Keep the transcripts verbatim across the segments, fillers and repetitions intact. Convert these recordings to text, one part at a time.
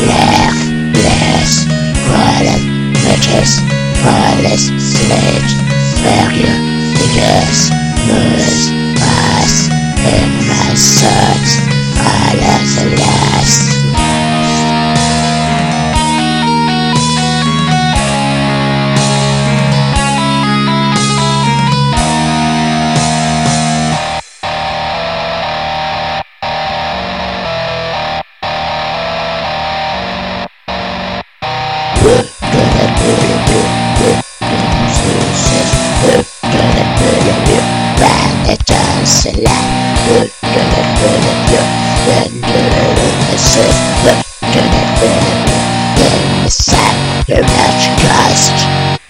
black, bless, fallen, riches, flawless, sledge, barrier, figures, moves, pass, in my thoughts, all of the last. You're much trust.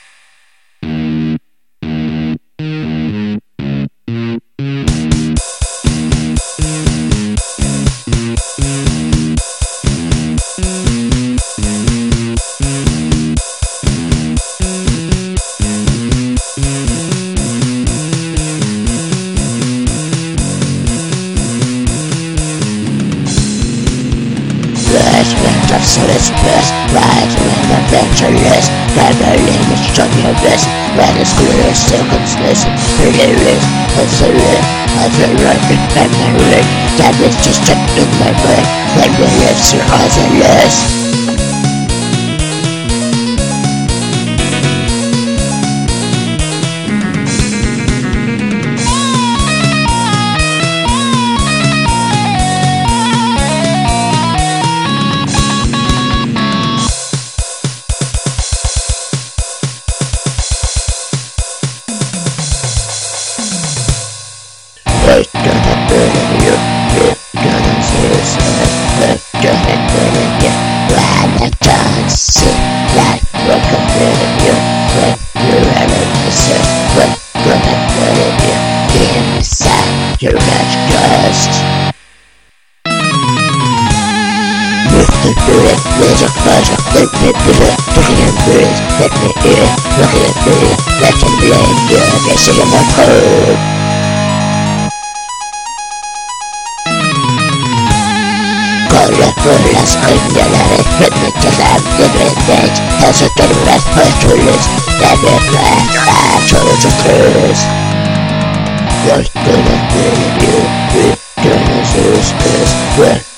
Of service best, right when adventureless, primarily which on your best, when it's clear, circumstances, really risk, what's the risk, of the running memory, that is just trapped in my brain, when we live through all the list. We're gonna burn you, we're gonna suicide, we're gonna burn you, when I don't see that we're gonna burn you, when you're ever missing, we're gonna burn you, inside your much ghost. With the bullet, there's a pleasure, let me bullet, looking at breathe, let me eat, looking at breathe, let me blame you, missing in my code. Las criminales permitirán libertad, eso que no es postulas, debe traer a todos otros. We're gonna kill you, we're gonna use this, we're